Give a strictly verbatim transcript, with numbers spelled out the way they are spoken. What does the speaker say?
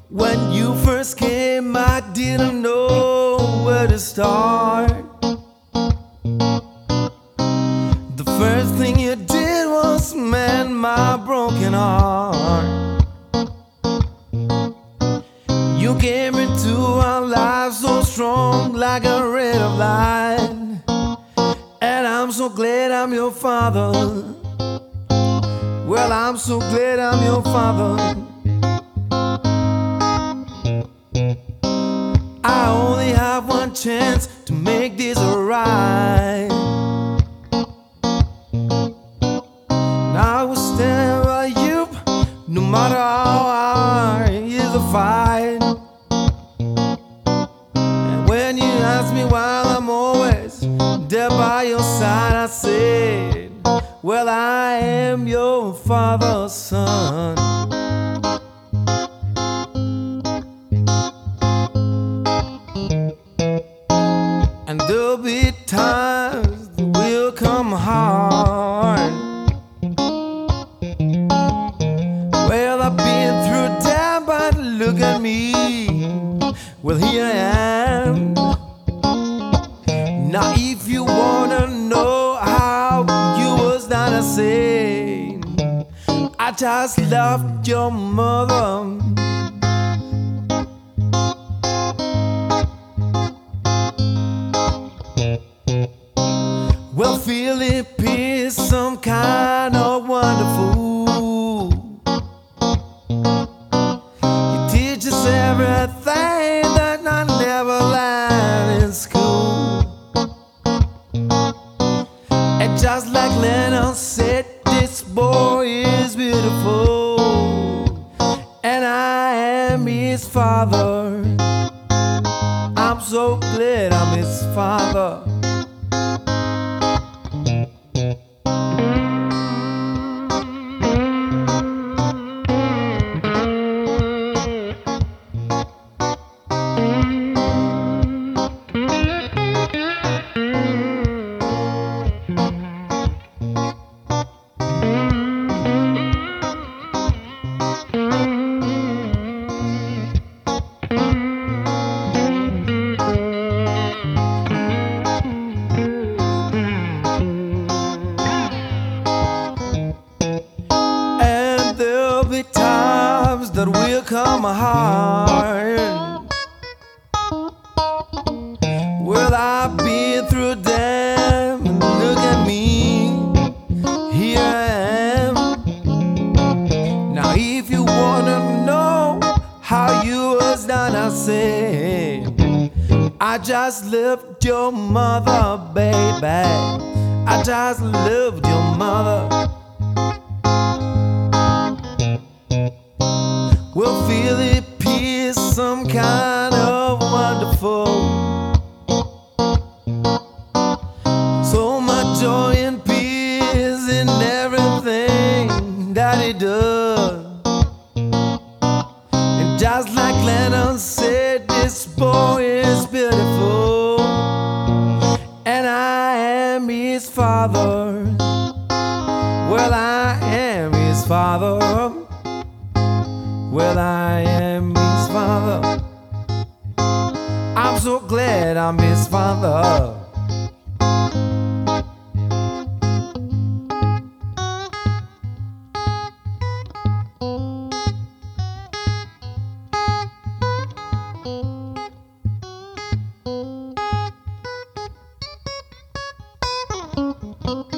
When you first came, I didn't know where to start. The first thing you did was mend my broken heart. You came into our lives so strong, like a ray of light. And I'm so glad I'm your father. Well, I'm so glad I'm your father. I only have one chance to make this alright. I will stand by you, no matter how hard is the fight. And when you ask me why I'm always there by your side, I said, well, I am your father's son. And there'll be times that will come hard. Well, I've been through time, but look at me. Well, here I am. Now, if you wanna know how you was not a saint, I just loved your mother. Well, Philip is some kind of wonderful. He teaches everything that I never learned in school. And just like Lennon said, this boy is beautiful. And I am his father. I'm so glad I'm his father. Times that will come hard. Well, I've been through them, and look at me, here I am. Now, if you wanna know how you was done, I say, I just loved your mother, baby. I just loved your mother. Well, Philip is some kind of wonderful. So much joy and peace in everything that he does. And just like Lennon said, this boy is beautiful. And I am his father. Well, I am his father. Well, I am his father. I'm so glad I'm his father. Thank you.